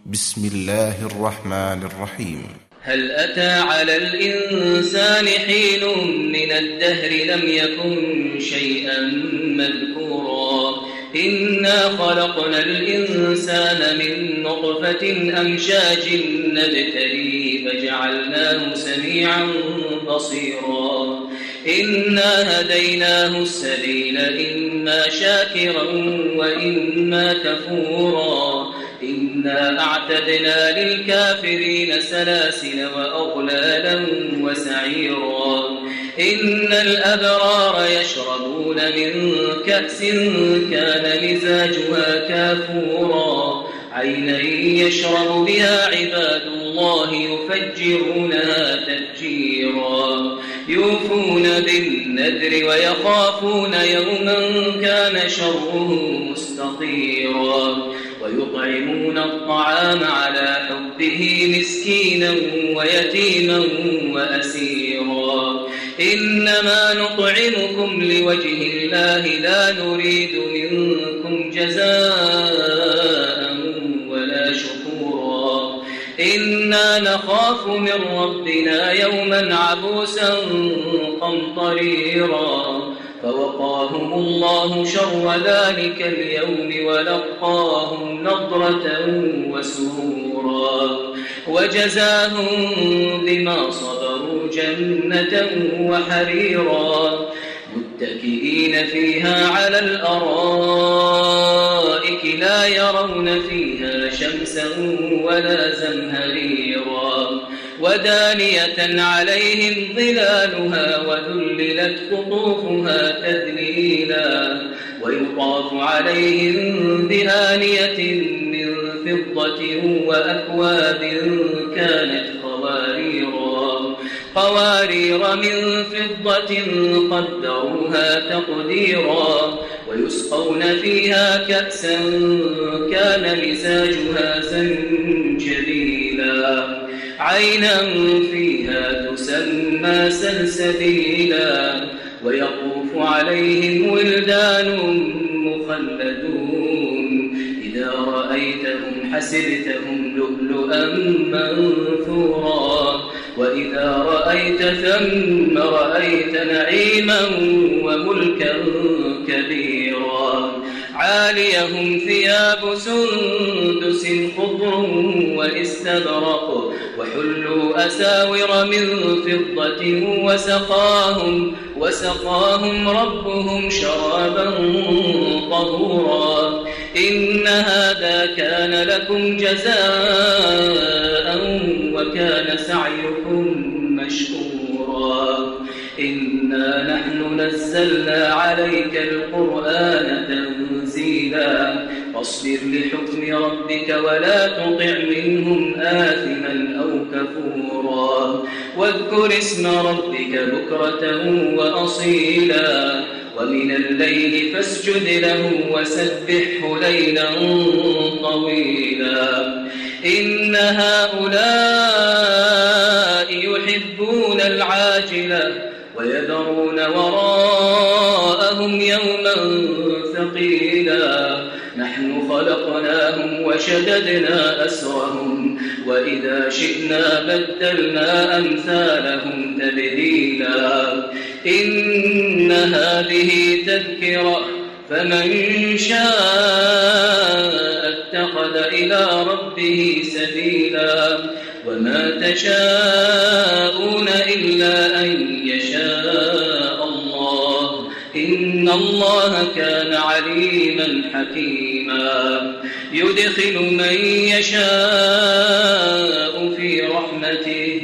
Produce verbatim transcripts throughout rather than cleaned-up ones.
بسم الله الرحمن الرحيم. هل أتى على الإنسان حين من الدهر لم يكن شيئا مذكورا إنا خلقنا الإنسان من نطفة أمشاج نبتليه فجعلناه سميعا بصيرا إنا هديناه السبيل إما شاكرا وإما كفورا إنا أعتدنا للكافرين سلاسل وأغلالا وسعيرا إن الأبرار يشربون من كأس كان مزاجها كافورا عينا يشرب بها عباد الله يفجرونها تفجيرا يوفون بالنذر ويخافون يوما كان شره مستطيرا ويطعمون الطعام على حبه مسكينا ويتيما وأسيرا إنما نطعمكم لوجه الله لا نريد منكم جزاء ولا شكورا إنا نخاف من ربنا يوما عبوسا قمطريرا فوقاهم الله شر ذلك اليوم ولقاهم نضرة وسرورا وجزاهم بما صبروا جنة وحريرا متكئين فيها على الأرائك لا يرون فيها شمسا ولا زمهريرا ودانية عليهم ظلالها وذللت قطوفها تذليلا ويطاف عليهم بآنية من فضة وأكواب كانت قواريرا قوارير من فضة قدروها تقديرا ويسقون فيها كأسا كان مزاجها زنجبيلا عينا فيها تسمى سلسبيلا ويطوف عليهم ولدان مخلدون إذا رأيتهم حسبتهم لؤلؤا منثورا وإذا رأيت ثم رأيت نعيما وملكا كبيرا عاليهم ثياب سندس خضر واستبرق وحلوا أساور من فضة وسقاهم وسقاهم ربهم شرابا طهورا إن هذا كان لكم جزاء وكان سعيكم مشكورا إنا نحن نزلنا عليك القرآن تنزيلا فاصبر لحكم ربك ولا تطع منهم آثما أو كفورا واذكر اسم ربك بكرة وأصيلا ومن الليل فاسجد له وسبحه ليلا طويلا إن هؤلاء يحبون العاجلة ويذرون وراءهم يوما ثقيلا نحن خلقناهم وشددنا أسرهم وإذا شئنا بدلنا أمثالهم تبديلا إن هذه تذكرة فمن شاء اتخذ إلى ربه سبيلا وما تشاءون إلا أن يشاء الله إن الله كان عليما حكيما يدخل من يشاء في رحمته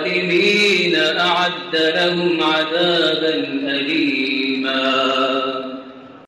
والظالمين أعد لهم عذابا أليما.